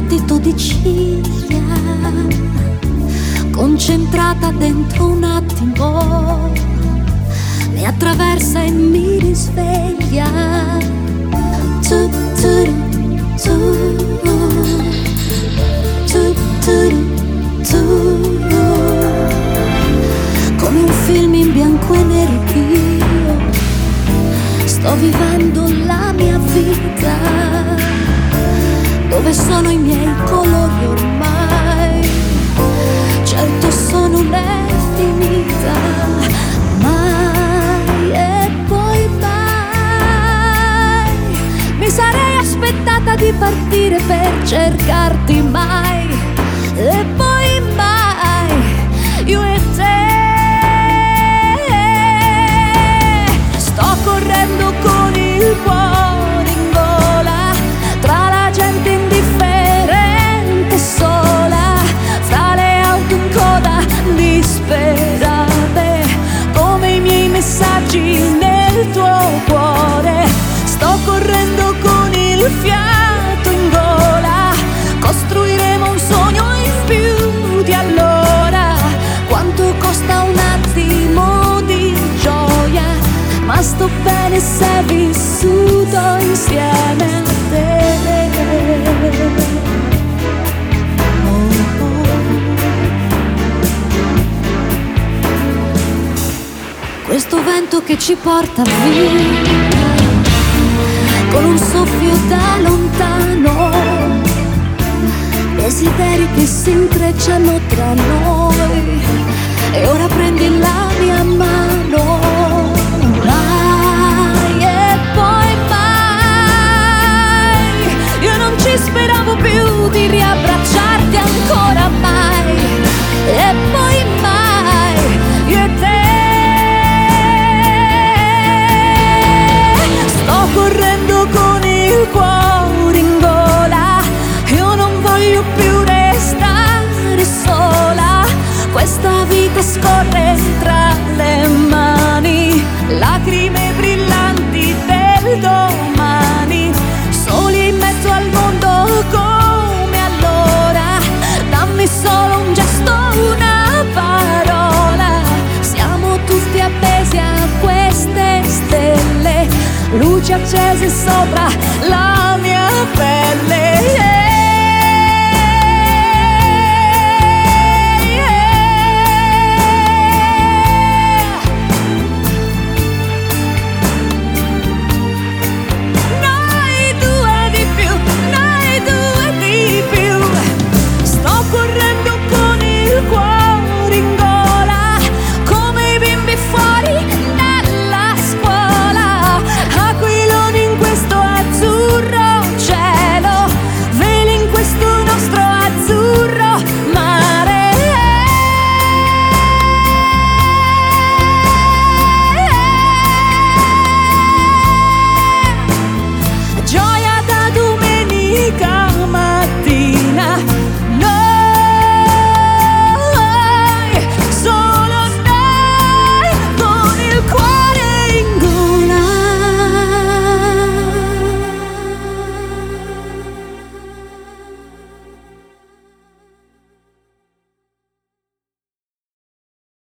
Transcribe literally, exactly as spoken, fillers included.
battito di ciglia, concentrata dentro un attimo, mi attraversa e mi risveglia. Tu, tu, tu, tu, tu, tu, come un film in bianco e nero io sto vivendo la mia vita, dove sono i miei colori ormai. Certo sono un'è finita, mai e poi mai mi sarei aspettata di partire per cercarti, mai e poi mai io e te. Sto correndo con il cuore in gola, tra la gente indifferente sola, fra le auto in coda disperate, come i miei messaggi nel tuo cuore. Sto correndo con il fiato in gola, costruiremo un sogno in più di allora. Quanto costa un attimo di gioia, ma sto bene se vissuto insieme a te. Oh, oh. Questo vento che ci porta via con un soffio da lontano, desideri che si intrecciano tra noi, e ora prendi la mia mano. Mai e poi mai io non ci speravo più di riabbracciarti ancora, mai e poi mai io e te. Sto correndo con il cuore in gola, io non voglio più restare sola. Questa vita scorre tra le mani, lacrime brillanti del domani, soli in mezzo al mondo come allora. Dammi solo un gesto, una parola, siamo tutti appesi a queste stelle, luci accese